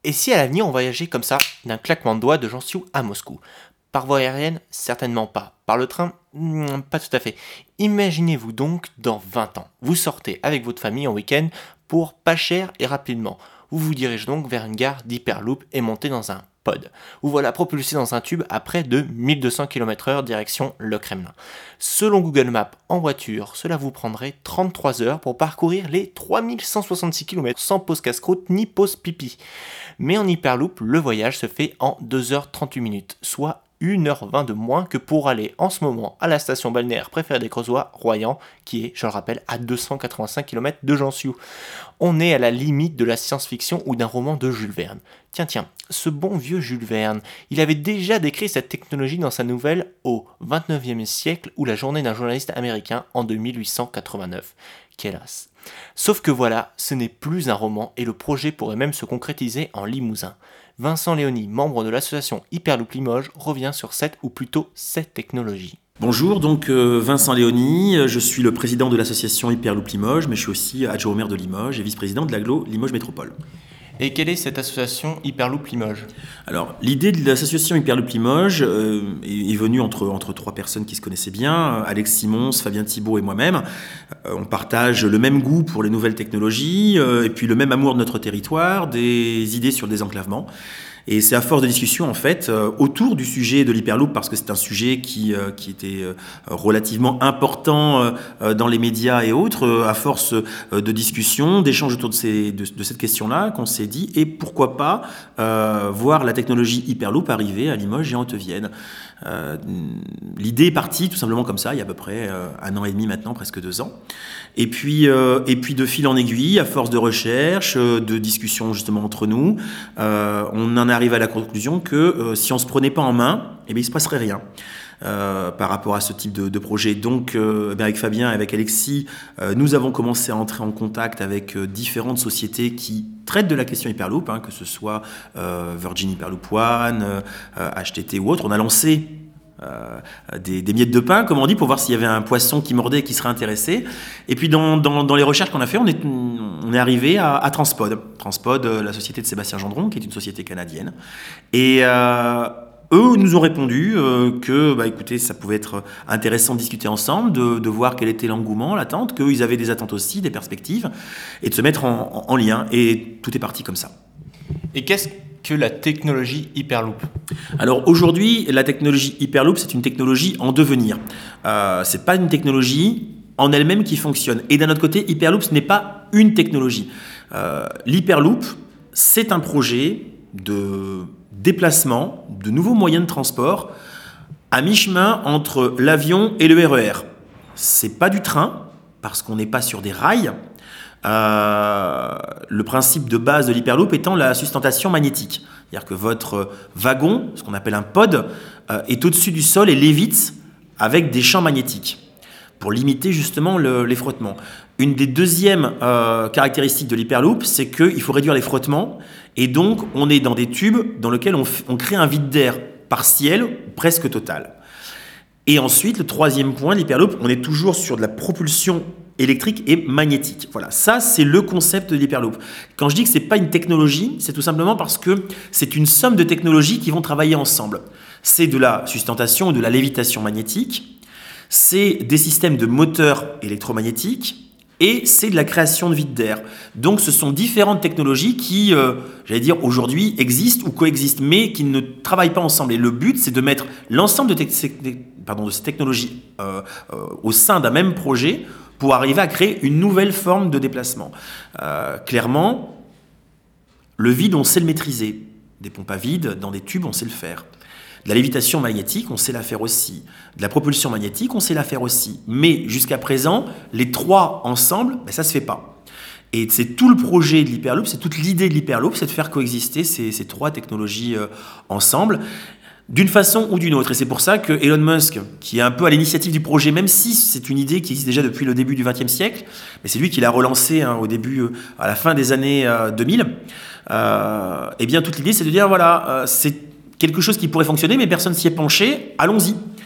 Et si à l'avenir on voyageait comme ça, d'un claquement de doigts de Jansiu à Moscou? Par voie aérienne? Certainement pas. Par le train? Pas tout à fait. Imaginez-vous donc dans 20 ans. Vous sortez avec votre famille en week-end pour pas cher et rapidement. Vous vous dirigez donc vers une gare d'Hyperloop et montez dans un pod. Vous voilà propulsé dans un tube à près de 1200 km/h direction le Kremlin. Selon Google Maps, en voiture, cela vous prendrait 33 heures pour parcourir les 3166 km sans pause casse-croûte ni pause pipi. Mais en Hyperloop, le voyage se fait en 2h38, soit 1h20 de moins que pour aller en ce moment à la station balnéaire préférée des Creusois, Royan, qui est, je le rappelle, à 285 km de Jansiu. On est à la limite de la science-fiction ou d'un roman de Jules Verne. Tiens, ce bon vieux Jules Verne, il avait déjà décrit cette technologie dans sa nouvelle au 29e siècle ou la journée d'un journaliste américain en 1889. Qu'hélas. Sauf que voilà, ce n'est plus un roman et le projet pourrait même se concrétiser en Limousin. Vincent Léony, membre de l'association Hyperloop Limoges, revient sur cette ou plutôt cette technologie. Bonjour, donc Vincent Léony, je suis le président de l'association Hyperloop Limoges, mais je suis aussi adjoint au maire de Limoges et vice-président de l'agglo Limoges Métropole. Et quelle est cette association Hyperloop Limoges? Alors, l'idée de l'association Hyperloop Limoges est venue entre trois personnes qui se connaissaient bien, Alex Simons, Fabien Thibault et moi-même. On partage le même goût pour les nouvelles technologies et puis le même amour de notre territoire, des idées sur le désenclavement. Et c'est à force de discussion, en fait, autour du sujet de l'Hyperloop, parce que c'est un sujet qui était relativement important dans les médias et autres, à force de discussion, d'échanges autour de cette question-là, qu'on s'est dit, et pourquoi pas voir la technologie Hyperloop arriver à Limoges et en Haute-Vienne. L'idée est partie tout simplement comme ça, il y a à peu près 1 an et demi maintenant, presque 2 ans. Et puis de fil en aiguille, à force de recherche, de discussion justement entre nous, on en arrive à la conclusion que si on se prenait pas en main, eh bien, il se passerait rien. Par rapport à ce type de projet. Donc, avec Fabien et avec Alexis, nous avons commencé à entrer en contact avec différentes sociétés qui traitent de la question Hyperloop, que ce soit Virgin Hyperloop One, HTT ou autre. On a lancé des miettes de pain, comme on dit, pour voir s'il y avait un poisson qui mordait et qui serait intéressé. Et puis dans les recherches qu'on a fait, on est arrivé à Transpod. Transpod, la société de Sébastien Gendron, qui est une société canadienne. Et eux nous ont répondu que, écoutez, ça pouvait être intéressant de discuter ensemble, de voir quel était l'engouement, l'attente, qu'eux, ils avaient des attentes aussi, des perspectives, et de se mettre en lien. Et tout est parti comme ça. Et qu'est-ce que la technologie Hyperloop? Alors aujourd'hui, la technologie Hyperloop, c'est une technologie en devenir. C'est pas une technologie en elle-même qui fonctionne. Et d'un autre côté, Hyperloop, ce n'est pas une technologie. L'Hyperloop, c'est un projet de déplacement, de nouveaux moyens de transport à mi-chemin entre l'avion et le RER. C'est pas du train, parce qu'on n'est pas sur des rails. Le principe de base de l'Hyperloop étant la sustentation magnétique. C'est-à-dire que votre wagon, ce qu'on appelle un pod, est au-dessus du sol et lévite avec des champs magnétiques pour limiter justement les frottements. Une des deuxièmes caractéristiques de l'Hyperloop, c'est qu'il faut réduire les frottements et donc on est dans des tubes dans lesquels on crée un vide d'air partiel ou presque total. Et ensuite, le troisième point, l'Hyperloop, on est toujours sur de la propulsion électrique et magnétique. Voilà, ça c'est le concept de l'Hyperloop. Quand je dis que c'est pas une technologie, c'est tout simplement parce que c'est une somme de technologies qui vont travailler ensemble. C'est de la sustentation ou de la lévitation magnétique, c'est des systèmes de moteurs électromagnétiques et c'est de la création de vide d'air. Donc ce sont différentes technologies qui, aujourd'hui existent ou coexistent, mais qui ne travaillent pas ensemble. Et le but, c'est de mettre l'ensemble de ces technologies au sein d'un même projet pour arriver à créer une nouvelle forme de déplacement. Clairement, le vide, on sait le maîtriser. Des pompes à vide, dans des tubes, on sait le faire. De la lévitation magnétique, on sait la faire aussi. De la propulsion magnétique, on sait la faire aussi. Mais jusqu'à présent, les trois ensemble, ça ne se fait pas. Et c'est tout le projet de l'Hyperloop, c'est toute l'idée de l'Hyperloop, c'est de faire coexister ces trois technologies ensemble, d'une façon ou d'une autre. Et c'est pour ça que Elon Musk, qui est un peu à l'initiative du projet, même si c'est une idée qui existe déjà depuis le début du XXe siècle, mais c'est lui qui l'a relancé à la fin des années 2000, eh bien toute l'idée c'est de dire, c'est quelque chose qui pourrait fonctionner, mais personne s'y est penché, allons-y.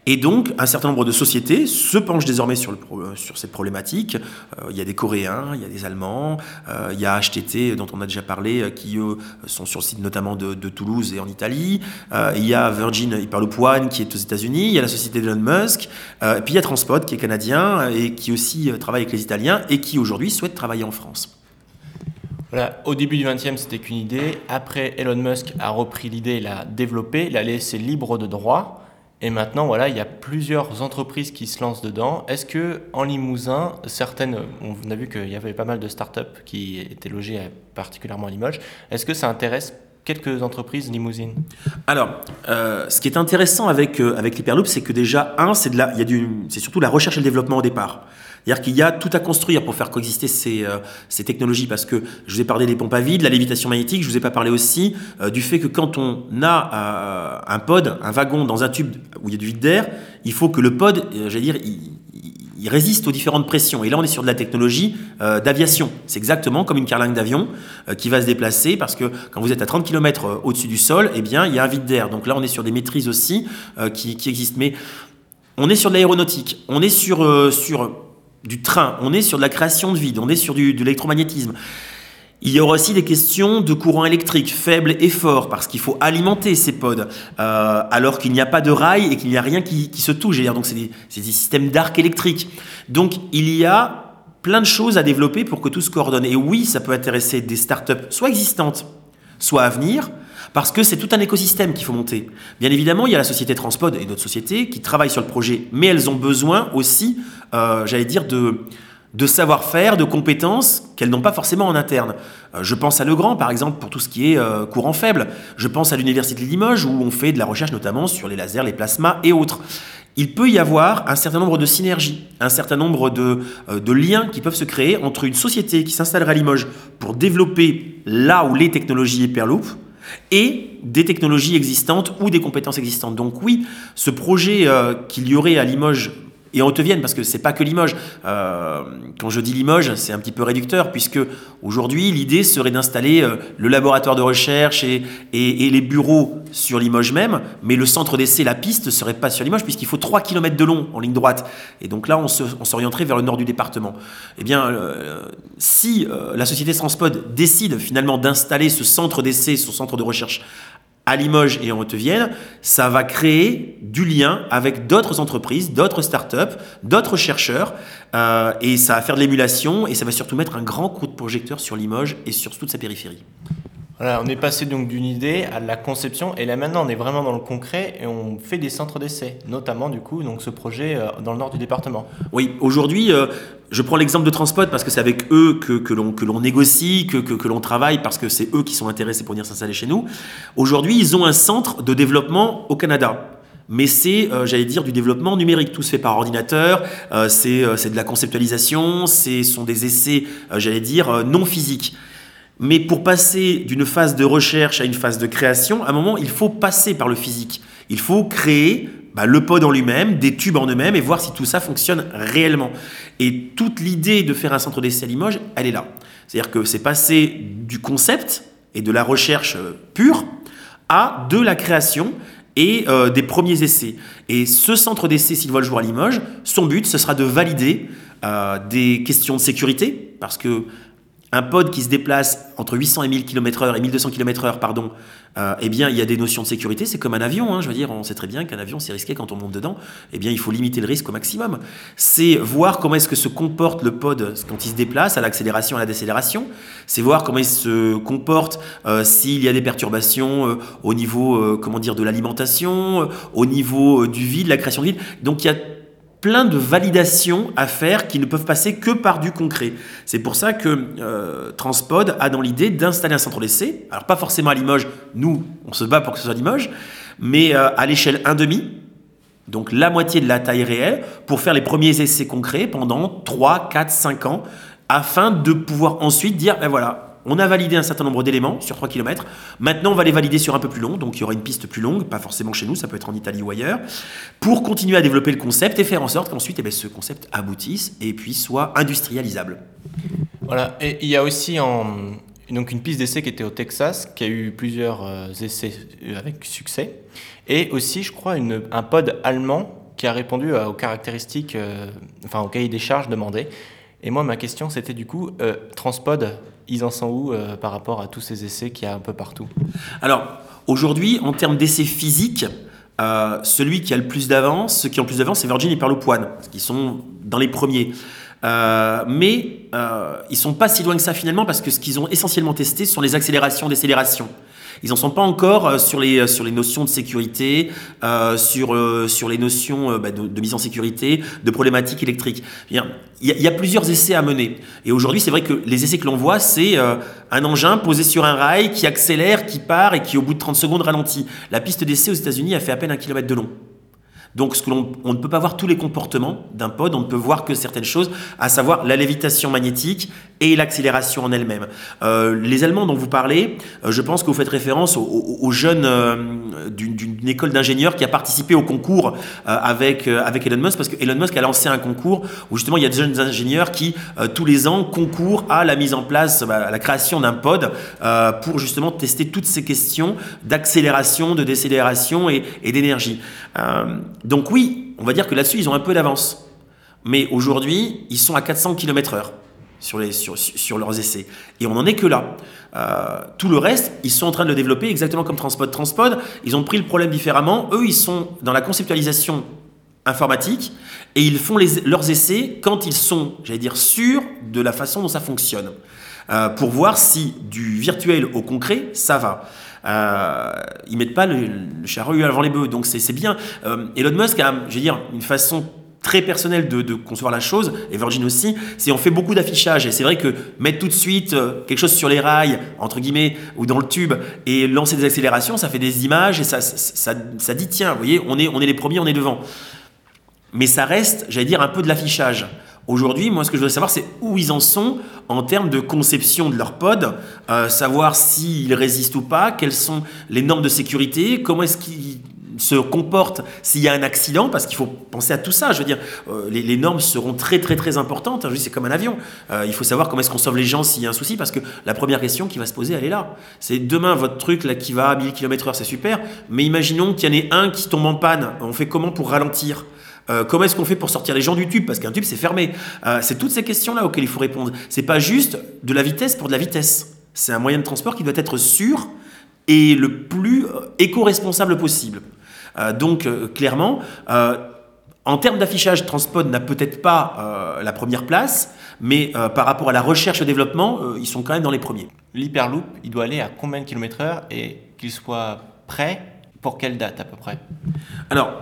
Et donc, un certain nombre de sociétés se penchent désormais sur cette problématique. Il y a des Coréens, il y a des Allemands, il y a HTT dont on a déjà parlé, qui eux sont sur le site notamment de Toulouse et en Italie. Il y a Virgin Hyperloop One qui est aux États-Unis. Il y a la société d'Elon Musk. Et puis il y a Transpod qui est canadien et qui aussi travaille avec les Italiens et qui aujourd'hui souhaite travailler en France. Voilà, au début du XXe, c'était qu'une idée. Après, Elon Musk a repris l'idée, l'a développée, l'a laissée libre de droit. Et maintenant, voilà, il y a plusieurs entreprises qui se lancent dedans. Est-ce que en Limousin, on a vu qu'il y avait pas mal de startups qui étaient logées particulièrement à Limoges. Est-ce que ça intéresse quelques entreprises limousines? Alors, ce qui est intéressant avec l'Hyperloop, c'est que déjà, c'est surtout la recherche et le développement au départ. C'est-à-dire qu'il y a tout à construire pour faire coexister ces technologies, parce que je vous ai parlé des pompes à vide, la lévitation magnétique, je vous ai pas parlé aussi du fait que quand on a un pod, un wagon dans un tube où il y a du vide d'air, il faut que le pod, il résiste aux différentes pressions. Et là, on est sur de la technologie d'aviation. C'est exactement comme une carlingue d'avion qui va se déplacer, parce que quand vous êtes à 30 km au-dessus du sol, eh bien, il y a un vide d'air. Donc là, on est sur des maîtrises aussi qui existent. Mais on est sur de l'aéronautique, on est sur du train, on est sur de la création de vide, on est sur de l'électromagnétisme. Il y aura aussi des questions de courant électrique faible et fort, parce qu'il faut alimenter ces pods, alors qu'il n'y a pas de rail et qu'il n'y a rien qui se touche. Donc c'est des systèmes d'arc électrique. Donc il y a plein de choses à développer pour que tout se coordonne. Et oui, ça peut intéresser des startups, soit existantes, soit à venir, parce que c'est tout un écosystème qu'il faut monter. Bien évidemment, il y a la société Transpod et d'autres sociétés qui travaillent sur le projet, mais elles ont besoin aussi, de savoir-faire, de compétences qu'elles n'ont pas forcément en interne. Je pense à Legrand, par exemple, pour tout ce qui est courant faible. Je pense à l'Université de Limoges, où on fait de la recherche notamment sur les lasers, les plasmas et autres. Il peut y avoir un certain nombre de synergies, un certain nombre de liens qui peuvent se créer entre une société qui s'installerait à Limoges pour développer là où les technologies Hyperloop et des technologies existantes ou des compétences existantes. Donc oui, ce projet qu'il y aurait à Limoges et en Haute-Vienne, parce que c'est pas que Limoges. Quand je dis Limoges, c'est un petit peu réducteur, puisque aujourd'hui, l'idée serait d'installer le laboratoire de recherche et les bureaux sur Limoges même, mais le centre d'essai, la piste, ne serait pas sur Limoges, puisqu'il faut 3 km de long en ligne droite. Et donc là, on s'orienterait vers le nord du département. Eh bien, si la société Transpod décide finalement d'installer ce centre d'essai, ce centre de recherche à Limoges et en Haute-Vienne, ça va créer du lien avec d'autres entreprises, d'autres startups, d'autres chercheurs, et ça va faire de l'émulation, et ça va surtout mettre un grand coup de projecteur sur Limoges et sur toute sa périphérie. Voilà, on est passé donc d'une idée à la conception, et là maintenant on est vraiment dans le concret et on fait des centres d'essai, notamment du coup donc ce projet dans le nord du département. Oui, aujourd'hui, je prends l'exemple de Transpod parce que c'est avec eux que l'on négocie, que l'on travaille, parce que c'est eux qui sont intéressés pour venir s'installer chez nous. Aujourd'hui, ils ont un centre de développement au Canada. Mais c'est, du développement numérique. Tout se fait par ordinateur, c'est de la conceptualisation, ce sont des essais, non physiques. Mais pour passer d'une phase de recherche à une phase de création, à un moment, il faut passer par le physique. Il faut créer le pod en lui-même, des tubes en eux-mêmes, et voir si tout ça fonctionne réellement. Et toute l'idée de faire un centre d'essai à Limoges, elle est là. C'est-à-dire que c'est passer du concept et de la recherche pure à de la création et des premiers essais. Et ce centre d'essai, s'il voit le jour à Limoges, son but, ce sera de valider des questions de sécurité, parce que un pod qui se déplace entre 800 et 1000 km/h et 1200 km/h, il y a des notions de sécurité. C'est comme un avion, on sait très bien qu'un avion, c'est risqué quand on monte dedans. Il faut limiter le risque au maximum. C'est voir comment est-ce que se comporte le pod quand il se déplace, à l'accélération, à la décélération. C'est voir comment il se comporte s'il y a des perturbations au niveau de l'alimentation, au niveau du vide, la création de vide. Donc il y a plein de validations à faire qui ne peuvent passer que par du concret. C'est pour ça que Transpod a dans l'idée d'installer un centre d'essai. Alors pas forcément à Limoges, nous on se bat pour que ce soit à Limoges, mais à l'échelle 1,5, donc la moitié de la taille réelle, pour faire les premiers essais concrets pendant 3, 4, 5 ans, afin de pouvoir ensuite dire, on a validé un certain nombre d'éléments sur 3 km. Maintenant, on va les valider sur un peu plus long. Donc, il y aura une piste plus longue, pas forcément chez nous, ça peut être en Italie ou ailleurs, pour continuer à développer le concept et faire en sorte qu'ensuite, ce concept aboutisse et puis soit industrialisable. Voilà. Et il y a aussi une piste d'essai qui était au Texas, qui a eu plusieurs essais avec succès. Et aussi, je crois, un pod allemand qui a répondu aux caractéristiques, au cahier des charges demandé. Et moi, ma question, c'était du coup, Transpod, ils en sont où par rapport à tous ces essais qu'il y a un peu partout? Alors, aujourd'hui, en termes d'essais physiques, celui qui a le plus d'avance, ceux qui ont le plus d'avance, c'est Virgin et Hyperloop One, qui sont dans les premiers. Mais ils ne sont pas si loin que ça finalement, parce que ce qu'ils ont essentiellement testé, ce sont les accélérations, décélérations. Ils n'en sont pas encore sur les notions de sécurité, sur les notions de mise en sécurité, de problématiques électriques. Il y a plusieurs essais à mener. Et aujourd'hui, c'est vrai que les essais que l'on voit, c'est un engin posé sur un rail qui accélère, qui part et qui, au bout de 30 secondes, ralentit. La piste d'essai aux États-Unis a fait à peine 1 kilomètre de long. Donc, on ne peut pas voir tous les comportements d'un pod, on ne peut voir que certaines choses, à savoir la lévitation magnétique et l'accélération en elle-même. Les Allemands dont vous parlez, je pense que vous faites référence aux jeunes d'une école d'ingénieurs qui a participé au concours avec Elon Musk, parce que Elon Musk a lancé un concours où justement il y a des jeunes ingénieurs qui, tous les ans, concourent à la mise en place, à la création d'un pod pour justement tester toutes ces questions d'accélération, de décélération et d'énergie. Donc oui, on va dire que là-dessus, ils ont un peu d'avance. Mais aujourd'hui, ils sont à 400 km/h sur leurs essais. Et on n'en est que là. Tout le reste, ils sont en train de le développer exactement comme Transpod. Transpod, ils ont pris le problème différemment. Eux, ils sont dans la conceptualisation informatique et ils font leurs essais quand ils sont, sûrs de la façon dont ça fonctionne. Pour voir si du virtuel au concret, ça va. Ils mettent pas le charrue avant les bœufs, donc c'est bien. Elon Musk a, une façon très personnelle de concevoir la chose, et Virgin aussi, c'est on fait beaucoup d'affichage, et c'est vrai que mettre tout de suite quelque chose sur les rails, entre guillemets, ou dans le tube, et lancer des accélérations, ça fait des images, et ça dit tiens, vous voyez, on est les premiers, on est devant. Mais ça reste, un peu de l'affichage. Aujourd'hui, moi, ce que je veux savoir, c'est où ils en sont en termes de conception de leur pod, savoir s'ils résistent ou pas, quelles sont les normes de sécurité, comment est-ce qu'ils se comportent s'il y a un accident, parce qu'il faut penser à tout ça. Les normes seront très, très, très importantes. C'est comme un avion. Il faut savoir comment est-ce qu'on sauve les gens s'il y a un souci, parce que la première question qui va se poser, elle est là. C'est demain, votre truc là, qui va à 1000 km/h, c'est super, mais imaginons qu'il y en ait un qui tombe en panne. On fait comment pour ralentir ? Comment est-ce qu'on fait pour sortir les gens du tube ? Parce qu'un tube, c'est fermé. C'est toutes ces questions-là auxquelles il faut répondre. C'est pas juste de la vitesse pour de la vitesse. C'est un moyen de transport qui doit être sûr et le plus éco-responsable possible. Donc, clairement, en termes d'affichage, Transpod n'a peut-être pas la première place, mais par rapport à la recherche et au développement, ils sont quand même dans les premiers. L'Hyperloop, il doit aller à combien de kilomètres/heure et qu'il soit prêt pour quelle date à peu près ? Alors,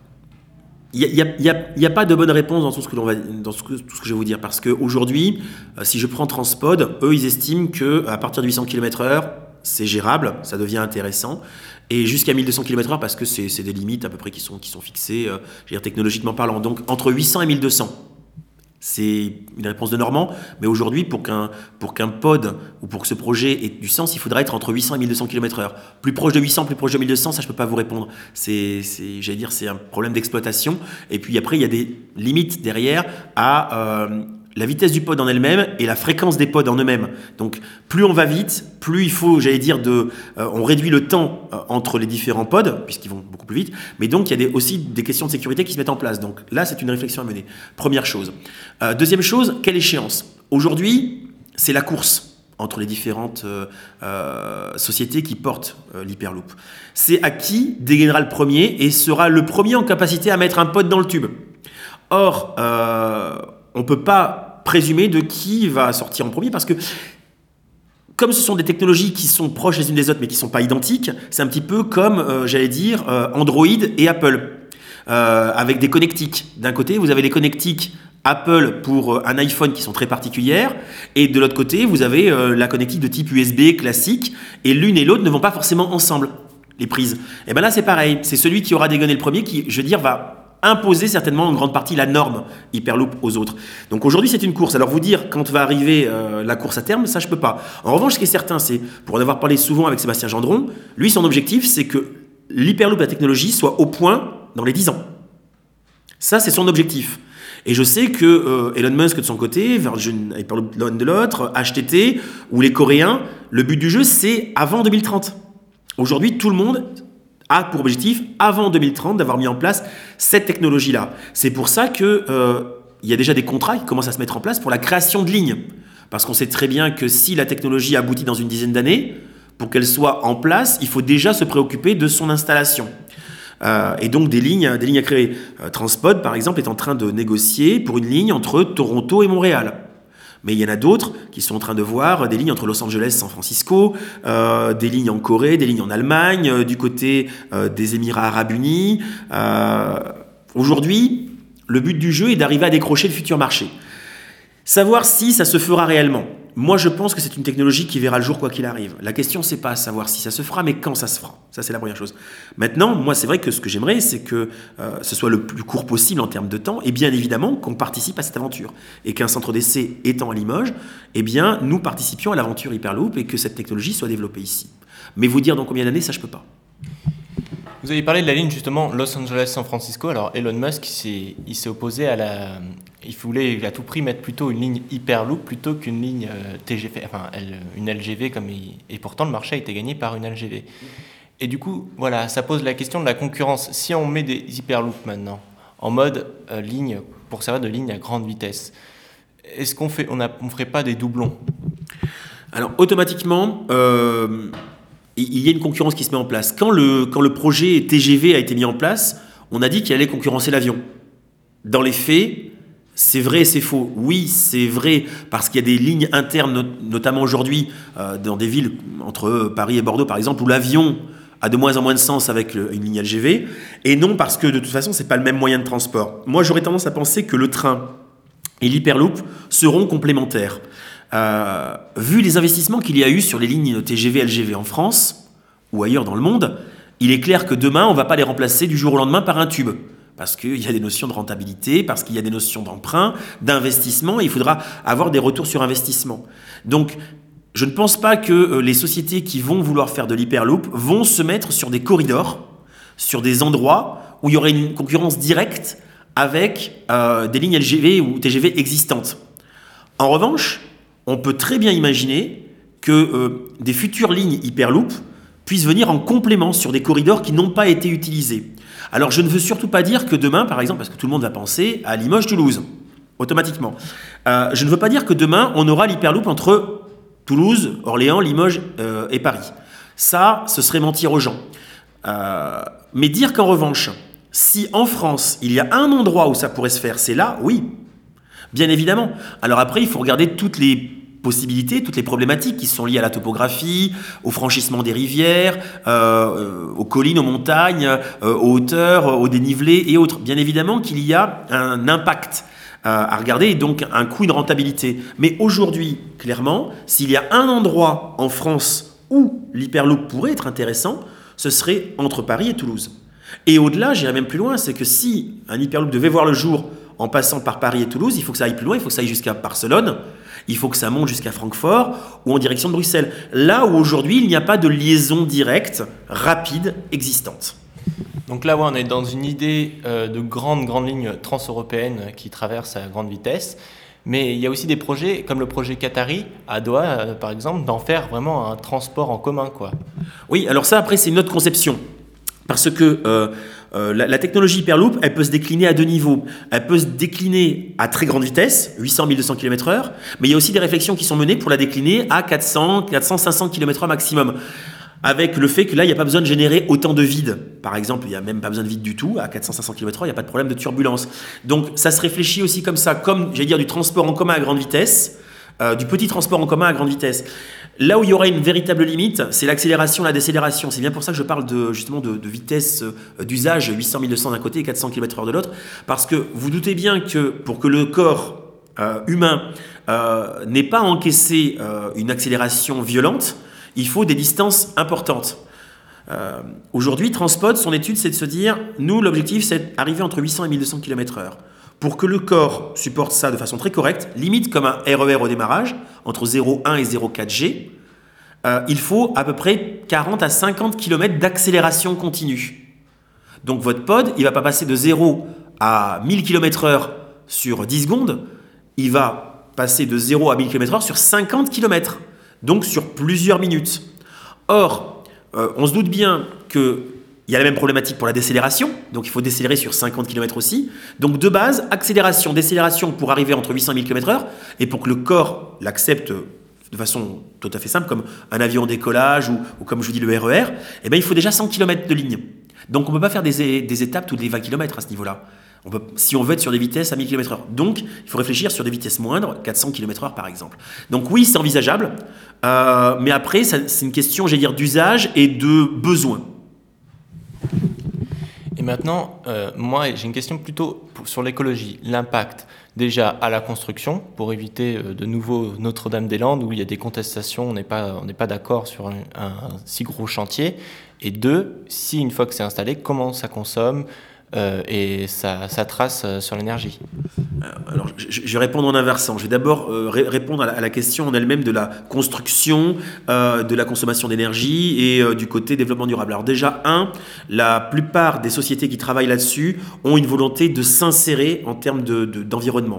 il n'y a pas de bonne réponse dans tout ce que je vais vous dire, parce qu'aujourd'hui, si je prends Transpod, eux, ils estiment qu'à partir de 800 km/h, c'est gérable, ça devient intéressant, et jusqu'à 1200 km/h, parce que c'est des limites à peu près qui sont fixées, technologiquement parlant. Donc, entre 800 et 1200. C'est une réponse de Normand, mais aujourd'hui, pour qu'un pod ou pour que ce projet ait du sens, il faudrait être entre 800 et 1200 km/h. Plus proche de 800, plus proche de 1200, ça je ne peux pas vous répondre. C'est un problème d'exploitation. Et puis après, il y a des limites derrière à la vitesse du pod en elle-même et la fréquence des pods en eux-mêmes. Donc, plus on va vite, plus il faut, on réduit le temps entre les différents pods, puisqu'ils vont beaucoup plus vite. Mais donc, il y a aussi des questions de sécurité qui se mettent en place. Donc là, c'est une réflexion à mener. Première chose. Deuxième chose, quelle échéance ? Aujourd'hui, c'est la course entre les différentes sociétés qui portent l'Hyperloop. C'est à qui dégainera le premier et sera le premier en capacité à mettre un pod dans le tube. Or, on ne peut pas présumer de qui va sortir en premier, parce que comme ce sont des technologies qui sont proches les unes des autres mais qui ne sont pas identiques, c'est un petit peu comme, Android et Apple, avec des connectiques. D'un côté, vous avez les connectiques Apple pour un iPhone qui sont très particulières, et de l'autre côté, vous avez la connectique de type USB classique, et l'une et l'autre ne vont pas forcément ensemble, les prises. Et bien là, c'est pareil. C'est celui qui aura dégainé le premier qui, va imposer certainement en grande partie la norme Hyperloop aux autres. Donc aujourd'hui, c'est une course. Alors vous dire quand va arriver la course à terme, ça je peux pas. En revanche, ce qui est certain, c'est, pour en avoir parlé souvent avec Sébastien Gendron, lui, son objectif, c'est que l'Hyperloop, la technologie, soit au point dans les 10 ans. Ça, c'est son objectif. Et je sais que Elon Musk de son côté, Virgin Hyperloop de l'autre, HTT ou les Coréens, le but du jeu, c'est avant 2030. Aujourd'hui, tout le monde a pour objectif, avant 2030, d'avoir mis en place cette technologie-là. C'est pour ça qu'il y a déjà des contrats qui commencent à se mettre en place pour la création de lignes. Parce qu'on sait très bien que si la technologie aboutit dans une dizaine d'années, pour qu'elle soit en place, il faut déjà se préoccuper de son installation. Et donc des lignes à créer. Transpod, par exemple, est en train de négocier pour une ligne entre Toronto et Montréal. Mais il y en a d'autres qui sont en train de voir des lignes entre Los Angeles et San Francisco, des lignes en Corée, des lignes en Allemagne, du côté des Émirats arabes unis. Aujourd'hui, le but du jeu est d'arriver à décrocher le futur marché. Savoir si ça se fera réellement. Moi, je pense que c'est une technologie qui verra le jour quoi qu'il arrive. La question, c'est pas savoir si ça se fera, mais quand ça se fera. Ça, c'est la première chose. Maintenant, moi, c'est vrai que ce que j'aimerais, c'est que ce soit le plus court possible en termes de temps, et bien évidemment qu'on participe à cette aventure. Et qu'un centre d'essai étant à Limoges, eh bien, nous participions à l'aventure Hyperloop et que cette technologie soit développée ici. Mais vous dire dans combien d'années, ça, je peux pas. Vous avez parlé de la ligne justement Los Angeles-San Francisco. Alors Elon Musk, il s'est opposé à la... Il voulait à tout prix mettre plutôt une ligne Hyperloop plutôt qu'une ligne TGV, enfin une LGV et pourtant le marché a été gagné par une LGV. Et du coup, voilà, ça pose la question de la concurrence. Si on met des Hyperloop maintenant en mode ligne pour servir de ligne à grande vitesse, est-ce qu'on ferait pas des doublons? Alors automatiquement... il y a une concurrence qui se met en place. Quand le projet TGV a été mis en place, on a dit qu'il allait concurrencer l'avion. Dans les faits, c'est vrai et c'est faux. Oui, c'est vrai parce qu'il y a des lignes internes, notamment aujourd'hui, dans des villes entre Paris et Bordeaux, par exemple, où l'avion a de moins en moins de sens avec une ligne LGV. Et non parce que, de toute façon, ce n'est pas le même moyen de transport. Moi, j'aurais tendance à penser que le train et l'Hyperloop seront complémentaires. Vu les investissements qu'il y a eu sur les lignes TGV, LGV en France ou ailleurs dans le monde, il est clair que demain, on ne va pas les remplacer du jour au lendemain par un tube. Parce qu'il y a des notions de rentabilité, parce qu'il y a des notions d'emprunt, d'investissement, et il faudra avoir des retours sur investissement. Donc, je ne pense pas que les sociétés qui vont vouloir faire de l'Hyperloop vont se mettre sur des corridors, sur des endroits où il y aurait une concurrence directe avec des lignes LGV ou TGV existantes. En revanche, on peut très bien imaginer que des futures lignes Hyperloop puissent venir en complément sur des corridors qui n'ont pas été utilisés. Alors je ne veux surtout pas dire que demain, par exemple, parce que tout le monde va penser à Limoges-Toulouse, automatiquement. Je ne veux pas dire que demain, on aura l'Hyperloop entre Toulouse, Orléans, Limoges et Paris. Ça, ce serait mentir aux gens. Mais dire qu'en revanche, si en France, il y a un endroit où ça pourrait se faire, c'est là, oui. Bien évidemment. Alors après, il faut regarder toutes les possibilités, toutes les problématiques qui sont liées à la topographie, au franchissement des rivières, aux collines, aux montagnes, aux hauteurs, aux dénivelés et autres. Bien évidemment qu'il y a un impact à regarder et donc un coût, une rentabilité. Mais aujourd'hui, clairement, s'il y a un endroit en France où l'Hyperloop pourrait être intéressant, ce serait entre Paris et Toulouse. Et au-delà, j'irais même plus loin, c'est que si un Hyperloop devait voir le jour en passant par Paris et Toulouse, il faut que ça aille plus loin, il faut que ça aille jusqu'à Barcelone, il faut que ça monte jusqu'à Francfort ou en direction de Bruxelles. Là où aujourd'hui, il n'y a pas de liaison directe, rapide, existante. Donc là, ouais, on est dans une idée de grande ligne transeuropéenne qui traverse à grande vitesse. Mais il y a aussi des projets, comme le projet Qatari, à Doha, par exemple, d'en faire vraiment un transport en commun, quoi. Oui, alors ça, après, c'est une autre conception. Parce que la technologie Hyperloop, elle peut se décliner à deux niveaux. Elle peut se décliner à très grande vitesse, 800-1200 km/h, mais il y a aussi des réflexions qui sont menées pour la décliner à 400-500 km/h maximum. Avec le fait que là, il n'y a pas besoin de générer autant de vide. Par exemple, il n'y a même pas besoin de vide du tout. À 400-500 km/h, il n'y a pas de problème de turbulence. Donc, ça se réfléchit aussi comme ça, comme, j'allais dire, du transport en commun à grande vitesse, du petit transport en commun à grande vitesse. Là où il y aura une véritable limite, c'est l'accélération, la décélération. C'est bien pour ça que je parle justement de vitesse d'usage, 800-1200 d'un côté et 400 km/h de l'autre. Parce que vous doutez bien que pour que le corps humain n'ait pas encaissé une accélération violente, il faut des distances importantes. Aujourd'hui, Transpod, son étude, c'est de se dire, nous, l'objectif, c'est d'arriver entre 800 et 1200 km/h. Pour que le corps supporte ça de façon très correcte, limite comme un RER au démarrage, entre 0,1 et 0,4 G, il faut à peu près 40 à 50 km d'accélération continue. Donc votre pod, il ne va pas passer de 0 à 1000 km/h sur 10 secondes, il va passer de 0 à 1000 km/h sur 50 km, donc sur plusieurs minutes. Or, on se doute bien que Il y a la même problématique pour la décélération, donc il faut décélérer sur 50 km aussi. Donc de base, accélération, décélération pour arriver entre 800 et 1000 km/h, et pour que le corps l'accepte de façon tout à fait simple, comme un avion en décollage ou comme je vous dis le RER, eh bien, il faut déjà 100 km de ligne. Donc on ne peut pas faire des étapes toutes les 20 km à ce niveau-là. Si on veut être sur des vitesses à 1000 km/h. Donc il faut réfléchir sur des vitesses moindres, 400 km/h par exemple. Donc oui, c'est envisageable, mais après, c'est une question, j'allais dire, d'usage et de besoin. Et maintenant, moi, j'ai une question plutôt sur l'écologie. L'impact, déjà, à la construction, pour éviter de nouveau Notre-Dame-des-Landes, où il y a des contestations, on n'est pas d'accord sur un si gros chantier. Et deux, si une fois que c'est installé, comment ça consomme et ça trace sur l'énergie. Alors, je vais répondre en inversant. Je vais d'abord répondre à la question en elle-même de la construction, de la consommation d'énergie et du côté développement durable. Alors déjà, la plupart des sociétés qui travaillent là-dessus ont une volonté de s'insérer en termes d'environnement.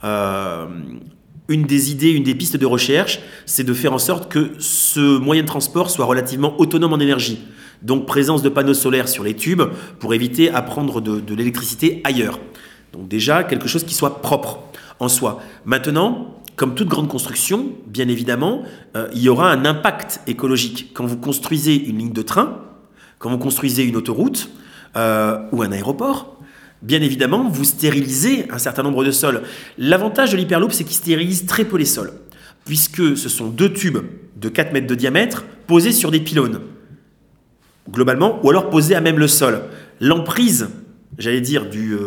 Une des idées, une des pistes de recherche, c'est de faire en sorte que ce moyen de transport soit relativement autonome en énergie. Donc présence de panneaux solaires sur les tubes pour éviter à prendre de l'électricité ailleurs. Donc déjà, quelque chose qui soit propre en soi. Maintenant, comme toute grande construction, bien évidemment, il y aura un impact écologique. Quand vous construisez une ligne de train, quand vous construisez une autoroute ou un aéroport, bien évidemment, vous stérilisez un certain nombre de sols. L'avantage de l'Hyperloop, c'est qu'il stérilise très peu les sols, puisque ce sont 2 tubes de 4 mètres de diamètre posés sur des pylônes, globalement, ou alors posés à même le sol. L'emprise, j'allais dire,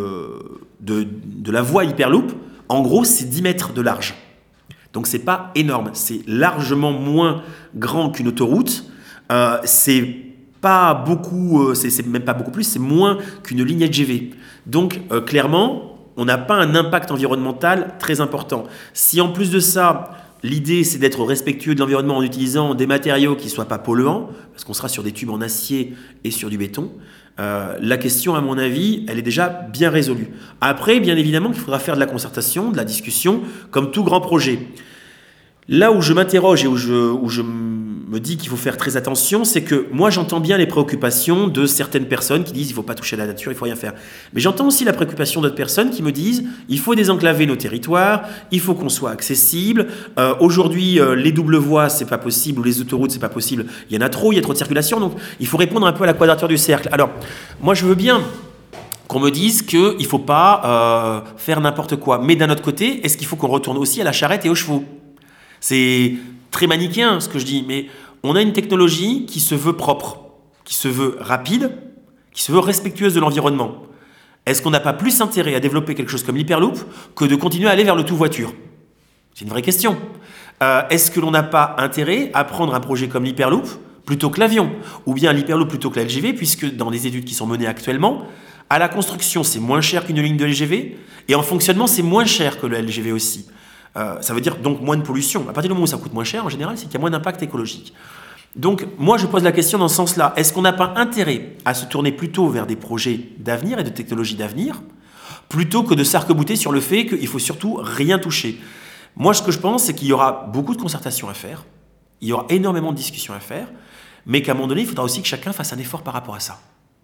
de la voie Hyperloop, en gros, c'est 10 mètres de large. Donc, c'est pas énorme. C'est largement moins grand qu'une autoroute. C'est pas beaucoup, c'est même pas beaucoup plus, c'est moins qu'une ligne LGV. Donc, clairement, on n'a pas un impact environnemental très important. Si en plus de ça, l'idée, c'est d'être respectueux de l'environnement en utilisant des matériaux qui ne soient pas polluants, parce qu'on sera sur des tubes en acier et sur du béton, la question, à mon avis, elle est déjà bien résolue. Après, bien évidemment, il faudra faire de la concertation, de la discussion, comme tout grand projet. Là où je m'interroge et où je me dis qu'il faut faire très attention, c'est que moi, j'entends bien les préoccupations de certaines personnes qui disent il ne faut pas toucher à la nature, il ne faut rien faire. Mais j'entends aussi la préoccupation d'autres personnes qui me disent il faut désenclaver nos territoires, il faut qu'on soit accessible. Aujourd'hui, les doubles voies, c'est pas possible, ou les autoroutes, c'est pas possible. Il y en a trop, il y a trop de circulation, donc il faut répondre un peu à la quadrature du cercle. Alors, moi, je veux bien qu'on me dise qu'il ne faut pas faire n'importe quoi. Mais d'un autre côté, est-ce qu'il faut qu'on retourne aussi à la charrette et aux chevaux ? C'est très manichéen ce que je dis, mais on a une technologie qui se veut propre, qui se veut rapide, qui se veut respectueuse de l'environnement. Est-ce qu'on n'a pas plus intérêt à développer quelque chose comme l'Hyperloop que de continuer à aller vers le tout voiture ? C'est une vraie question. Est-ce que l'on n'a pas intérêt à prendre un projet comme l'Hyperloop plutôt que l'avion, ou bien l'Hyperloop plutôt que la LGV, puisque dans les études qui sont menées actuellement, à la construction c'est moins cher qu'une ligne de LGV, et en fonctionnement c'est moins cher que le LGV aussi. Ça veut dire donc moins de pollution. À partir du moment où ça coûte moins cher, en général, c'est qu'il y a moins d'impact écologique. Donc, moi, je pose la question dans ce sens-là. Est-ce qu'on n'a pas intérêt à se tourner plutôt vers des projets d'avenir et de technologies d'avenir, plutôt que de s'arc-bouter sur le fait qu'il ne faut surtout rien toucher ? Moi, ce que je pense, c'est qu'il y aura beaucoup de concertations à faire, il y aura énormément de discussions à faire, mais qu'à un moment donné, il faudra aussi que chacun fasse un effort par rapport à ça.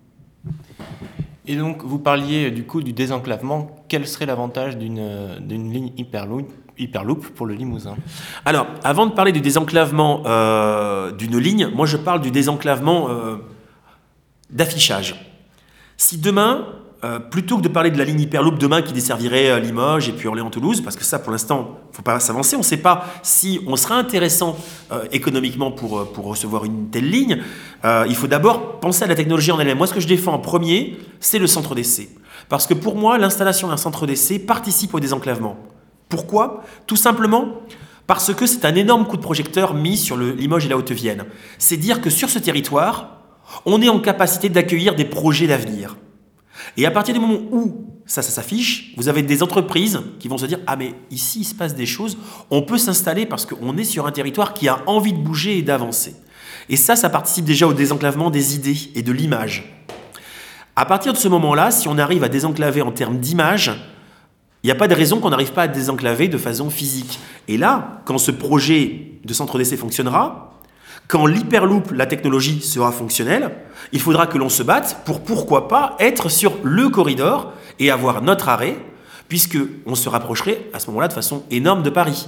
Et donc, vous parliez du coup du désenclavement. Quel serait l'avantage d'une ligne Hyperloop pour le Limousin ? Alors, avant de parler du désenclavement d'une ligne, moi je parle du désenclavement d'affichage. Si demain, plutôt que de parler de la ligne Hyperloop demain qui desservirait Limoges et puis Orléans-Toulouse, parce que ça pour l'instant, il ne faut pas s'avancer, on ne sait pas si on sera intéressant économiquement pour recevoir une telle ligne, il faut d'abord penser à la technologie en elle-même. Moi ce que je défends en premier, c'est le centre d'essai. Parce que pour moi, l'installation d'un centre d'essai participe au désenclavement. Pourquoi ? Tout simplement parce que c'est un énorme coup de projecteur mis sur le Limoges et la Haute-Vienne. C'est dire que sur ce territoire, on est en capacité d'accueillir des projets d'avenir. Et à partir du moment où ça s'affiche, vous avez des entreprises qui vont se dire « Ah mais ici il se passe des choses, on peut s'installer parce qu'on est sur un territoire qui a envie de bouger et d'avancer. » Et ça participe déjà au désenclavement des idées et de l'image. À partir de ce moment-là, si on arrive à désenclaver en termes d'image, il n'y a pas de raison qu'on n'arrive pas à désenclaver de façon physique. Et là, quand ce projet de centre d'essai fonctionnera, Quand l'Hyperloop, la technologie, sera fonctionnelle, il faudra que l'on se batte pour, pourquoi pas, être sur le corridor et avoir notre arrêt, puisqu'on se rapprocherait à ce moment-là de façon énorme de Paris.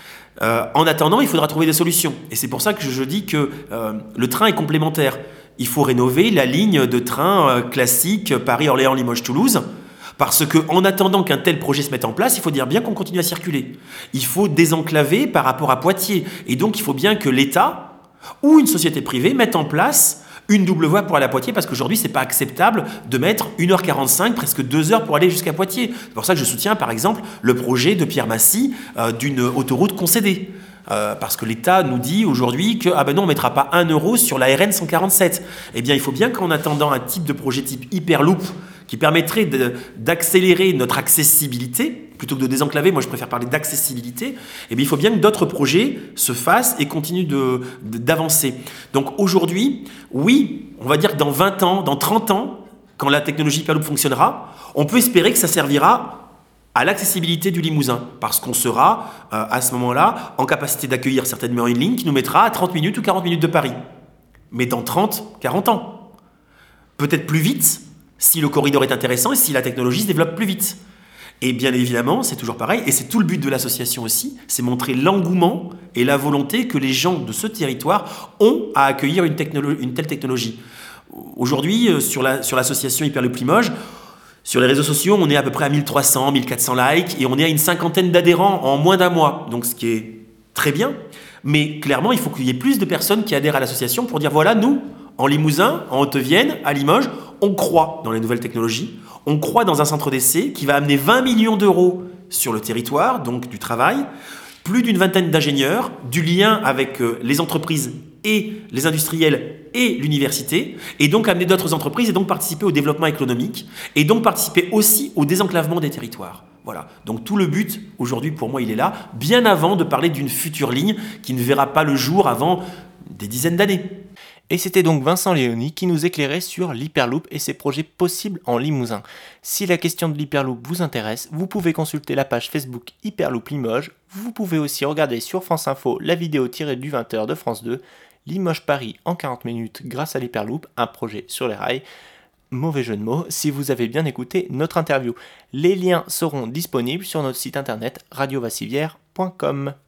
En attendant, il faudra trouver des solutions. Et c'est pour ça que je dis que le train est complémentaire. Il faut rénover la ligne de train classique Paris-Orléans-Limoges-Toulouse, parce qu'en attendant qu'un tel projet se mette en place, il faut dire bien qu'on continue à circuler. Il faut désenclaver par rapport à Poitiers. Et donc, il faut bien que l'État ou une société privée mette en place une double voie pour aller à Poitiers, parce qu'aujourd'hui, ce n'est pas acceptable de mettre 1h45, presque 2 heures pour aller jusqu'à Poitiers. C'est pour ça que je soutiens, par exemple, le projet de Pierre Massy d'une autoroute concédée. Parce que l'État nous dit aujourd'hui que non, on ne mettra pas 1 euro sur la RN 147. Eh bien, il faut bien qu'en attendant un type de projet type Hyperloop qui permettrait d'accélérer notre accessibilité, plutôt que de désenclaver, moi je préfère parler d'accessibilité, eh bien, il faut bien que d'autres projets se fassent et continuent d'avancer. Donc aujourd'hui, oui, on va dire que dans 20 ans, dans 30 ans, quand la technologie Hyperloop fonctionnera, on peut espérer que ça servira à l'accessibilité du Limousin, parce qu'on sera à ce moment-là en capacité d'accueillir certainement une ligne qui nous mettra à 30 minutes ou 40 minutes de Paris. Mais dans 30, 40 ans. Peut-être plus vite, si le corridor est intéressant et si la technologie se développe plus vite. Et bien évidemment, c'est toujours pareil, et c'est tout le but de l'association aussi, c'est montrer l'engouement et la volonté que les gens de ce territoire ont à accueillir une telle technologie. Aujourd'hui, sur l'association Hyperloop Limoges, sur les réseaux sociaux, on est à peu près à 1300, 1400 likes, et on est à une cinquantaine d'adhérents en moins d'un mois, donc ce qui est très bien. Mais clairement, il faut qu'il y ait plus de personnes qui adhèrent à l'association pour dire voilà, nous, en Limousin, en Haute-Vienne, à Limoges, on croit dans les nouvelles technologies, on croit dans un centre d'essai qui va amener 20 millions d'euros sur le territoire, donc du travail, plus d'une vingtaine d'ingénieurs, du lien avec les entreprises et les industriels et l'université, et donc amener d'autres entreprises et donc participer au développement économique, et donc participer aussi au désenclavement des territoires. Voilà. Donc tout le but, aujourd'hui, pour moi, il est là, bien avant de parler d'une future ligne qui ne verra pas le jour avant des dizaines d'années. Et c'était donc Vincent Léoni qui nous éclairait sur l'Hyperloop et ses projets possibles en Limousin. Si la question de l'Hyperloop vous intéresse, vous pouvez consulter la page Facebook Hyperloop Limoges. Vous pouvez aussi regarder sur France Info la vidéo tirée du 20h de France 2, Limoges-Paris en 40 minutes grâce à l'Hyperloop, un projet sur les rails. Mauvais jeu de mots, si vous avez bien écouté notre interview. Les liens seront disponibles sur notre site internet radiovassivière.com.